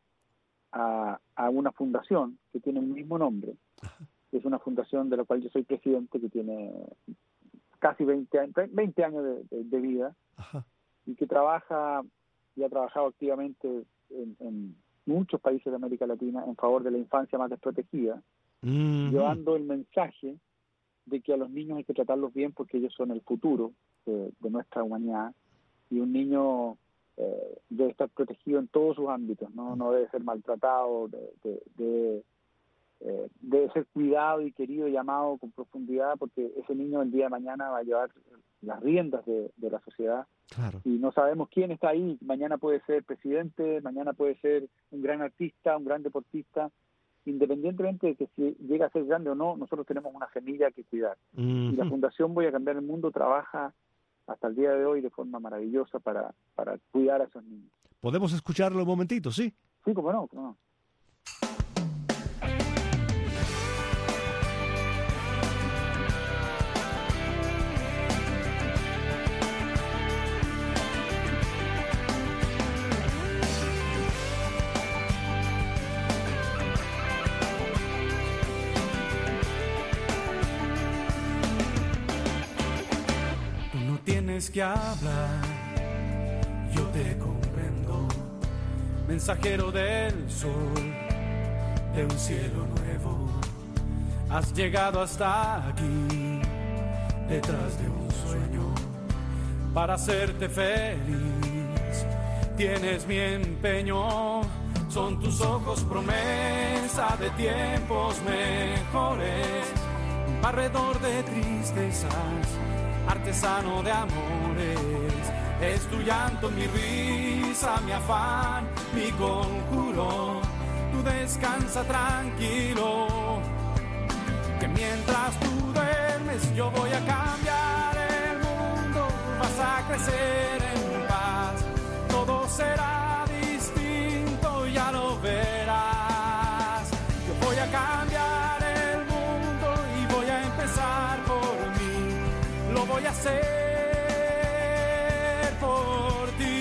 a, a una fundación que tiene el mismo nombre. Es una fundación de la cual yo soy presidente, que tiene casi veinte años, veinte años de, de- de vida, Ajá. y que trabaja y ha trabajado activamente en, en muchos países de América Latina en favor de la infancia más desprotegida, Uh-huh. llevando el mensaje de que a los niños hay que tratarlos bien porque ellos son el futuro de, de nuestra humanidad, y un niño eh, debe estar protegido en todos sus ámbitos, no, no debe ser maltratado, de, de, de, eh, debe ser cuidado y querido y amado con profundidad, porque ese niño el día de mañana va a llevar las riendas de, de la sociedad, Claro. y no sabemos quién está ahí. Mañana puede ser presidente, mañana puede ser un gran artista, un gran deportista. Independientemente de que si llega a ser grande o no, nosotros tenemos una semilla que cuidar. Y la Uh-huh. Fundación Voy a Cambiar el Mundo trabaja hasta el día de hoy de forma maravillosa para, para cuidar a esos niños. ¿Podemos escucharlo un momentito? Sí. Sí, cómo no, cómo no. Tú no tienes que hablar, yo te comprendo. Mensajero del sol, de un cielo nuevo. Has llegado hasta aquí, detrás de un sueño, para hacerte feliz. Tienes mi empeño, son tus ojos promesa de tiempos mejores. Un barredor de tristezas, artesano de amores. Es tu llanto, mi risa, mi afán, mi conjuro. Tú descansa tranquilo, que mientras tú duermes yo voy a cambiar el mundo. Vas a crecer en paz, todo será distinto. voy a hacer por ti.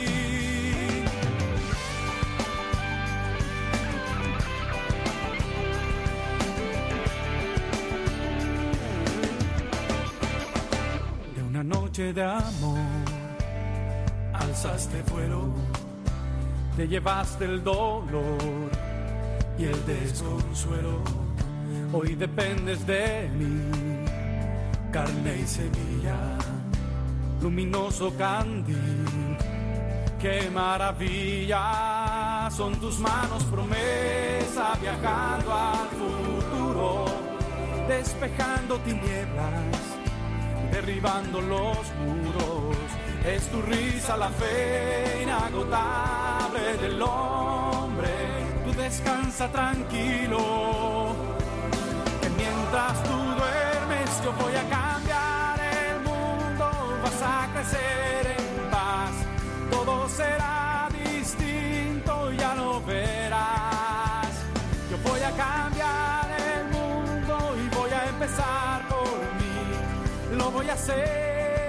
De una noche de amor alzaste vuelo, te llevaste el dolor y el desconsuelo. Hoy dependes de mí, carne y semilla, luminoso candil. Qué maravilla son tus manos, promesa, viajando al futuro, despejando tinieblas, derribando los muros. Es tu risa la fe inagotable del hombre. Tú descansa tranquilo, que mientras tú duermes yo voy a cambiar el mundo. Vas a crecer en paz, todo será distinto, ya lo verás. Yo voy a cambiar el mundo y voy a empezar por mí. Lo voy a hacer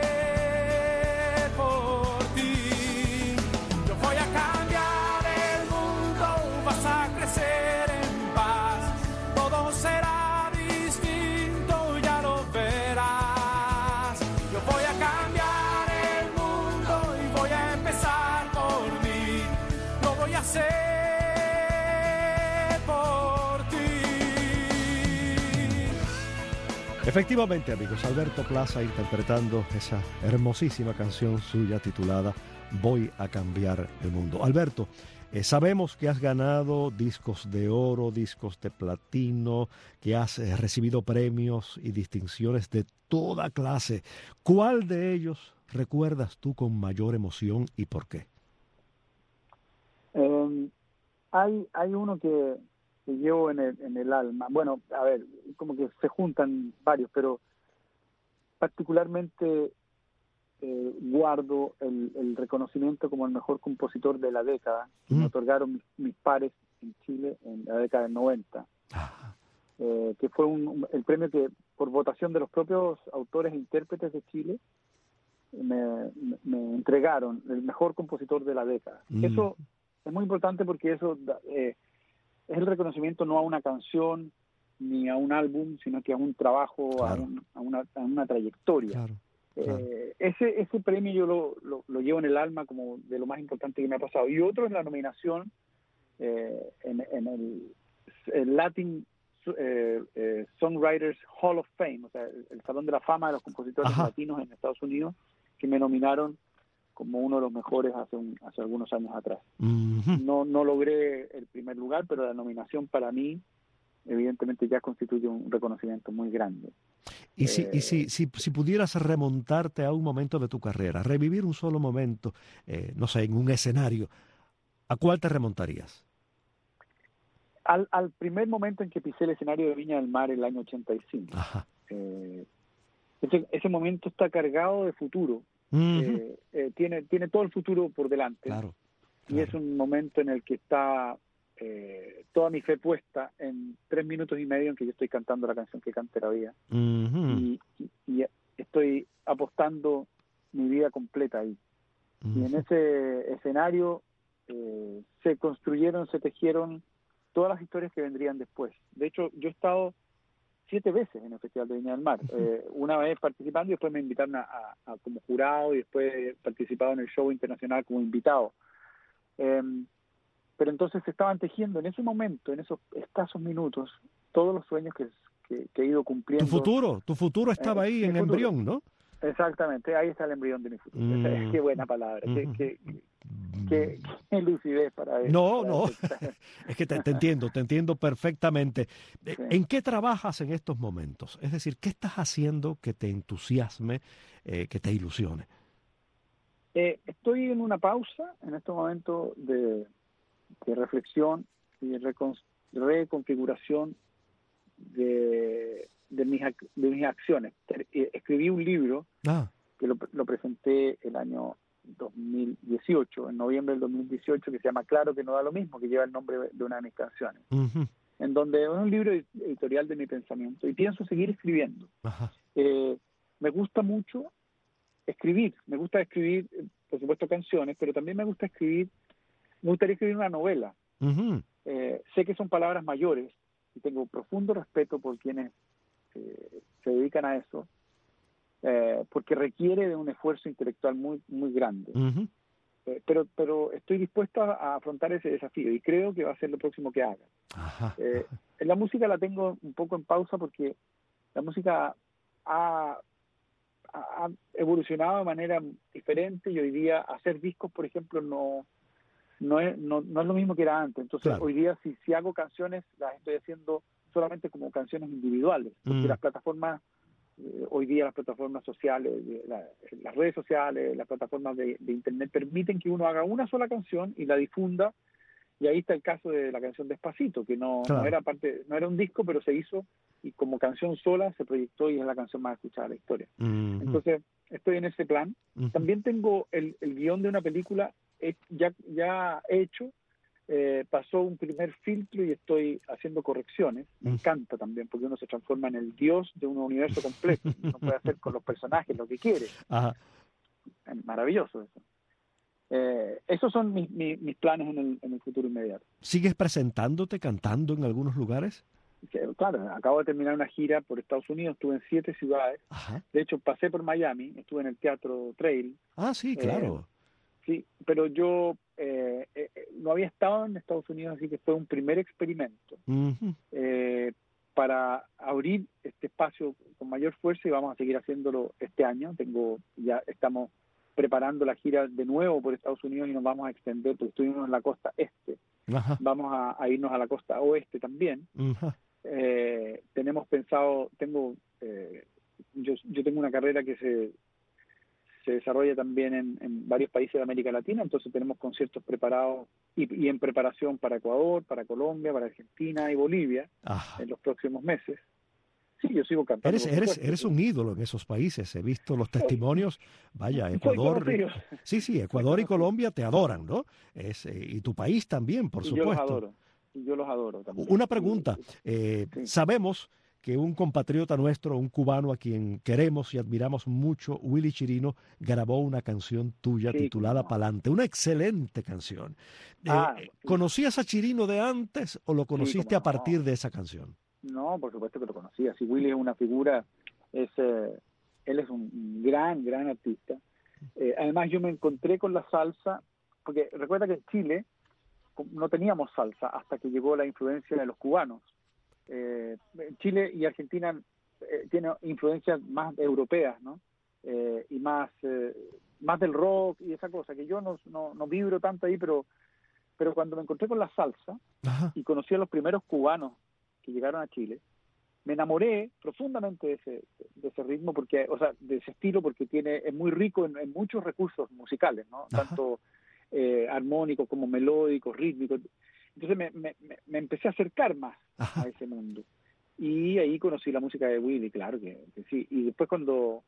por ti. Yo voy a cambiar el mundo, vas a crecer en paz, todo será distinto, ya lo verás. Yo voy a cambiar el mundo y voy a empezar por mí. Lo voy a hacer por ti. Efectivamente, amigos, Alberto Plaza interpretando esa hermosísima canción suya titulada Voy a cambiar el mundo. Alberto, eh, sabemos que has ganado discos de oro, discos de platino, que has eh, recibido premios y distinciones de toda clase. ¿Cuál de ellos recuerdas tú con mayor emoción y por qué? Eh, hay, hay uno que, que llevo en el, en el alma. Bueno, a ver, como que se juntan varios, pero particularmente eh, guardo el, el reconocimiento como el mejor compositor de la década que Mm. me otorgaron mis, mis pares en Chile en la década del noventa, Ah, eh, que fue un, un- el premio que por votación de los propios autores e intérpretes de Chile me, me- me entregaron el mejor compositor de la década. Mm. Eso es muy importante porque eso da- eh, es el reconocimiento no a una canción ni a un álbum, sino que a un trabajo, Claro. a, un- a una, a una trayectoria. claro. Eh, claro. ese, ese premio yo lo, lo, lo llevo en el alma como de lo más importante que me ha pasado. Y otro es la nominación eh, en, en el, el Latin eh, eh, Songwriters Hall of Fame, o sea, el, el Salón de la Fama de los Compositores Ajá. Latinos en Estados Unidos, que me nominaron como uno de los mejores hace, un, hace algunos años atrás. Ujú. No, no logré el primer lugar, pero la nominación para mí evidentemente ya constituye un reconocimiento muy grande. Y, si, y Eh, si, si, si pudieras remontarte a un momento de tu carrera, revivir un solo momento, eh, no sé, en un escenario, ¿a cuál te remontarías? Al, al primer momento en que pisé el escenario de Viña del Mar, el año ochenta y cinco, Ajá. eh, ese, ese momento está cargado de futuro. Ujú. Eh, eh, tiene, tiene todo el futuro por delante. Claro. Y claro. es un momento en el que está eh, toda mi fe puesta en tres minutos y medio en que yo estoy cantando la canción que cante la vida. Ujú. Y, y- y estoy apostando mi vida completa ahí. Y en Ujú. ese escenario eh, se construyeron, se tejieron todas las historias que vendrían después. De hecho, yo he estado siete veces en el Festival de Viña del Mar. Eh, una vez participando y después me invitaron a, a- a como jurado y después he participado en el show internacional como invitado. Eh, pero entonces se estaban tejiendo en ese momento, en esos escasos minutos, todos los sueños que, que, que he ido cumpliendo. Tu futuro, tu futuro estaba Eh, ahí mi en futuro. embrión, ¿no? Exactamente, ahí está el embrión de mi futuro. Mm. Esa es- qué buena palabra, qué, Ujú. qué, qué, qué lucidez para eso. No, para no, detectar. es que te, te entiendo, te entiendo perfectamente. Eh, Sí. ¿En qué trabajas en estos momentos? Es decir, ¿qué estás haciendo que te entusiasme, eh, que te ilusione? Eh, estoy en una pausa en este momento de, de reflexión y de recon- reconfiguración de, de, mis, ac- de mis acciones. Ter- eh, Escribí un libro Ah, que lo, lo presenté el año dos mil dieciocho, en noviembre del dos mil dieciocho, que se llama Claro que no da lo mismo, que lleva el nombre de una de mis canciones, ujú, en donde es un libro editorial de mi pensamiento y pienso seguir escribiendo. ajá, Eh, me gusta mucho escribir, me gusta escribir, por supuesto, canciones, pero también me gusta escribir, me gustaría escribir una novela. Uh-huh. Eh, sé que son palabras mayores y tengo profundo respeto por quienes eh, se dedican a eso, eh, porque requiere de un esfuerzo intelectual muy, muy grande. Uh-huh. Eh, pero, pero estoy dispuesto a, a afrontar ese desafío y creo que va a ser lo próximo que haga. Ajá, Eh, ajá. en la música la tengo un poco en pausa porque la música ha, ha evolucionado de manera diferente y hoy día hacer discos, por ejemplo, no no es no, no es lo mismo que era antes. Entonces, Claro. hoy día si, si hago canciones, las estoy haciendo solamente como canciones individuales, porque Mm. las plataformas, eh, hoy día las plataformas sociales, la, las redes sociales, las plataformas de, de internet permiten que uno haga una sola canción y la difunda. Y ahí está el caso de la canción Despacito, que no, Claro. no era parte, no era un disco, pero se hizo y como canción sola se proyectó y es la canción más escuchada de la historia. Uh-huh. Entonces, estoy en ese plan. Uh-huh. También tengo el, el guión de una película eh, ya, ya hecho, eh, pasó un primer filtro y estoy haciendo correcciones. Me Mm. encanta también, porque uno se transforma en el dios de un universo completo. Uno puede hacer con los personajes lo que quiere. Ajá. Es maravilloso eso. Eh, esos son mis, mis, mis planes en el, en el futuro inmediato. ¿Sigues presentándote, cantando en algunos lugares? Que, claro, acabo de terminar una gira por Estados Unidos, estuve en siete ciudades. Ajá. De hecho, pasé por Miami, estuve en el Teatro Trail. Ah, sí, claro. Eh, sí, pero yo eh, eh, no había estado en Estados Unidos, así que fue un primer experimento Uh-huh. eh, para abrir este espacio con mayor fuerza y vamos a seguir haciéndolo este año. Tengo ya estamos preparando la gira de nuevo por Estados Unidos y nos vamos a extender, porque estuvimos en la costa este, Ajá. vamos a, a irnos a la costa oeste también. Uh-huh. Eh, tenemos pensado, tengo, eh, yo, yo tengo una carrera que se, se desarrolla también en, en varios países de América Latina, entonces tenemos conciertos preparados y, y en preparación para Ecuador, para Colombia, para Argentina y Bolivia Ajá. en los próximos meses. Sí, yo sigo cantando. Eres, por eres, supuesto, eres sí. un ídolo en esos países. He visto los testimonios. Vaya, Soy Ecuador. conocido. Sí, sí, Ecuador y Colombia te adoran, ¿no? Es, eh, y tu país también, por Y supuesto. yo los adoro. Y yo los adoro también. Una pregunta. Sí, Eh, sí. Sabemos que un compatriota nuestro, un cubano a quien queremos y admiramos mucho, Willy Chirino, grabó una canción tuya Sí, titulada cómo no. Pa'lante, una excelente canción. Eh, Ah, eh, sí. ¿Conocías a Chirino de antes o lo conociste cómo a partir no. de esa canción? No, por supuesto que lo conocía. Si Willy es una figura, es, eh, él es un gran, gran artista. Eh, además, yo me encontré con la salsa, porque recuerda que en Chile no teníamos salsa hasta que llegó la influencia de los cubanos. Eh, Chile y Argentina eh, tienen influencias más europeas, ¿no? Eh, y más, eh, más del rock y esa cosa, que yo no, no, no vibro tanto ahí, pero, pero cuando me encontré con la salsa Ajá. y conocí a los primeros cubanos que llegaron a Chile, me enamoré profundamente de ese, de ese ritmo, porque, o sea, de ese estilo, porque tiene, es muy rico en, en muchos recursos musicales, ¿no? Ajá. Tanto eh, armónicos como melódicos, rítmicos. Entonces me, me, me empecé a acercar más Ajá. a ese mundo. Y ahí conocí la música de Willy, claro que, que sí. Y después cuando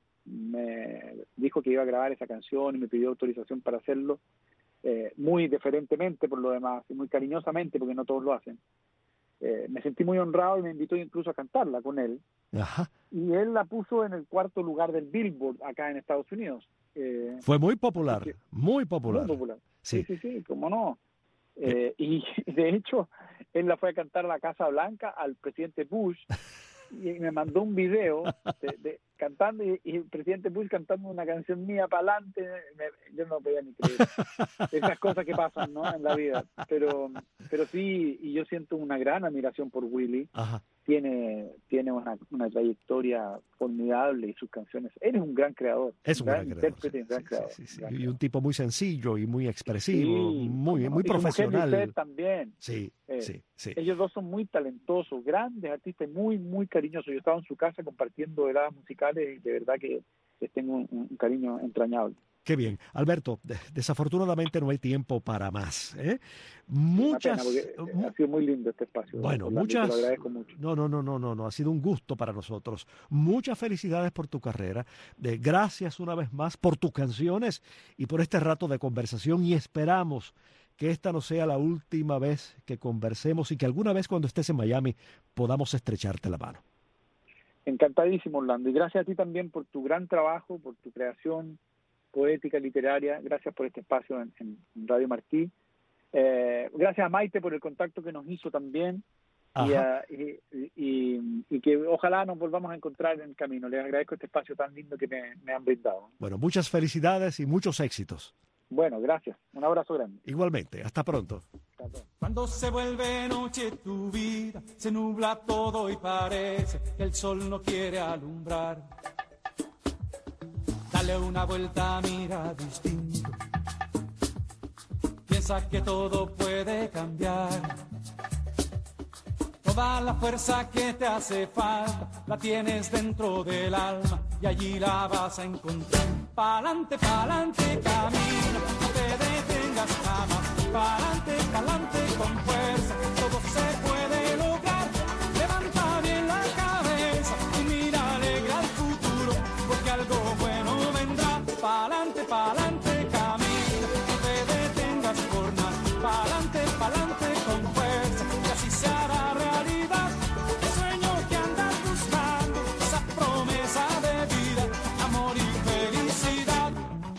me dijo que iba a grabar esa canción y me pidió autorización para hacerlo, eh, muy deferentemente por lo demás, y muy cariñosamente, porque no todos lo hacen, eh, me sentí muy honrado y me invitó incluso a cantarla con él. Ajá. Y él la puso en el cuarto lugar del Billboard acá en Estados Unidos. Eh, Fue muy popular, Sí. muy popular. Muy popular. Sí. Sí, sí, sí, cómo no. Eh, y de hecho, él la fue a cantar a la Casa Blanca al presidente Bush y me mandó un video de, de cantando y, y el presidente Bush cantando una canción mía para adelante. Yo no podía ni creer. Esas cosas que pasan, ¿no? En la vida. Pero, pero sí, y yo siento una gran admiración por Willy. Ajá. Tiene, tiene una, una trayectoria formidable y sus canciones. Él es un gran creador. Es un gran, creador. intérprete y un gran Sí, creador. sí, sí, sí. Gran Y creador. un tipo muy sencillo y muy expresivo, Sí, muy, cómo no. muy Y su mujer profesional. Lisette también. Sí, Eh, sí, sí. Ellos dos son muy talentosos, grandes artistas, muy, muy cariñosos. Yo estaba en su casa compartiendo heladas musicales y de verdad que les tengo un, un cariño entrañable. Qué bien. Alberto, de- desafortunadamente no hay tiempo para más. ¿eh? Muchas... Una pena, porque ha sido muy lindo este espacio. Bueno, Orlando, y muchas... Te lo agradezco mucho. No, no, no, no, no, no. Ha sido un gusto para nosotros. Muchas felicidades por tu carrera. De, gracias una vez más por tus canciones y por este rato de conversación. Y esperamos que esta no sea la última vez que conversemos y que alguna vez cuando estés en Miami podamos estrecharte la mano. Encantadísimo, Orlando, y gracias a ti también por tu gran trabajo, por tu creación poética, literaria. Gracias por este espacio en, en Radio Martí. Eh, gracias a Maite por el contacto que nos hizo también. Y, uh, y, y, y que ojalá nos volvamos a encontrar en el camino. Les agradezco este espacio tan lindo que me, me han brindado. Bueno, muchas felicidades y muchos éxitos. Bueno, gracias. Un abrazo grande. Igualmente. Hasta pronto. Hasta pronto. Cuando se vuelve noche tu vida, se nubla todo y parece que el sol no quiere alumbrar. Dale una vuelta, mira distinto. Piensa que todo puede cambiar. Toda la fuerza que te hace falta la tienes dentro del alma y allí la vas a encontrar. Pa'lante, pa'lante, camina, no te detengas jamás. Pa'lante, pa'lante, con fuerza, todo se puede lograr. Levanta bien la cabeza y mira, alegra el futuro, porque algo bueno vendrá. Pa'lante, pa'lante, camina, no te detengas por nada. Pa'lante, pa'lante, con fuerza, y así se hará realidad. El sueño que andas buscando, esa promesa de vida, amor y felicidad.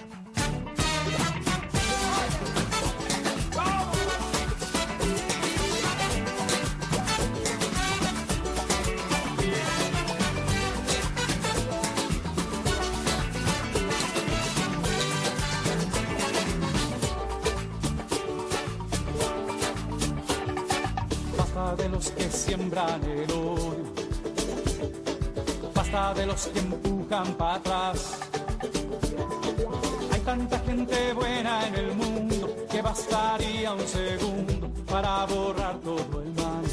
Basta de los que siembran el odio, basta de los que empujan para atrás. Hay tanta gente buena en el mundo que bastaría un segundo para borrar todo el mal.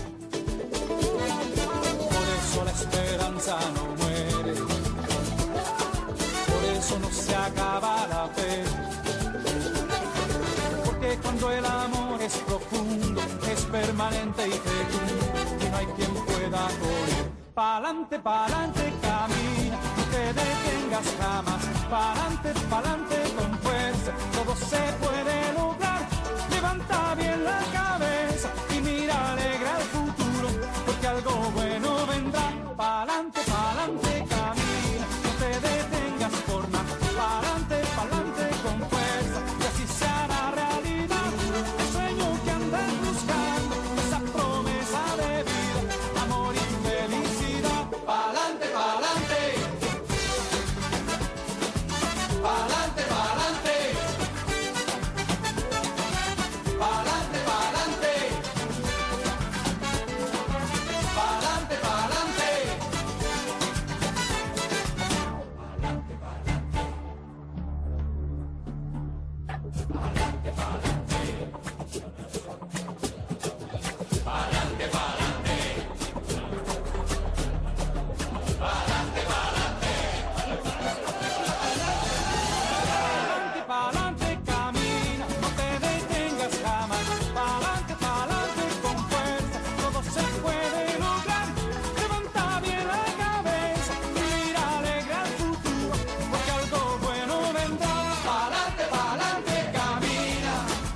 Por eso la esperanza no muere, por eso no se acaba la fe. Porque cuando el amor es profundo, es permanente y fecundo, y no hay quien pueda correr. Pa'lante, pa'lante, camina, no te detengas jamás. Pa'lante, pa'lante, con fuerza, todo se puede lograr. Levanta bien la cabeza y mira, alegra el futuro, porque algo bueno vendrá. Pa'lante, pa'lante, camina, no te detengas por nada. Pa'lante, pa'lante, con fuerza, y así se hará realidad. El sueño que andas buscando, esa promesa de vida, amor y felicidad. Pa'lante, pa'lante, pa'lante, pa'lante, pa'lante, pa'lante, pa'lante, pa'lante. Pa'lante, pa'lante, camina, no te detengas jamás. Pa'lante, pa'lante, con fuerza, todo se puede lograr. Levanta bien la cabeza y mira, alegra el futuro, porque algo bueno vendrá. Pa'lante, pa'lante, camina.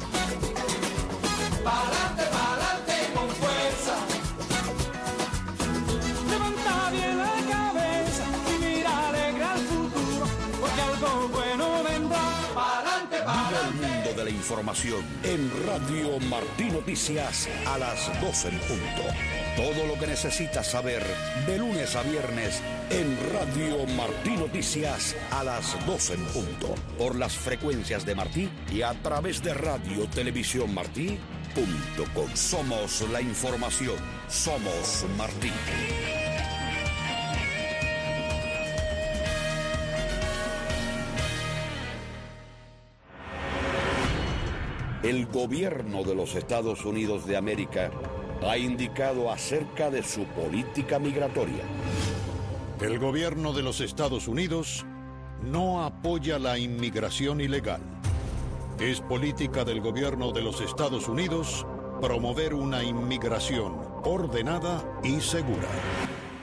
Pa'lante, pa'lante, con fuerza. Levanta bien la cabeza y mira, alegra el futuro, porque algo bueno vendrá. Pa'lante, Viva el pa'lante. mundo de la información en Radio Martí Noticias a las doce en punto. Todo lo que necesitas saber de lunes a viernes en Radio Martí Noticias a las doce en punto. Por las frecuencias de Martí y a través de Radio Televisión Martí punto com. Somos la información. Somos Martí. El gobierno de los Estados Unidos de América ha indicado acerca de su política migratoria. El gobierno de los Estados Unidos no apoya la inmigración ilegal. Es política del gobierno de los Estados Unidos promover una inmigración ordenada y segura.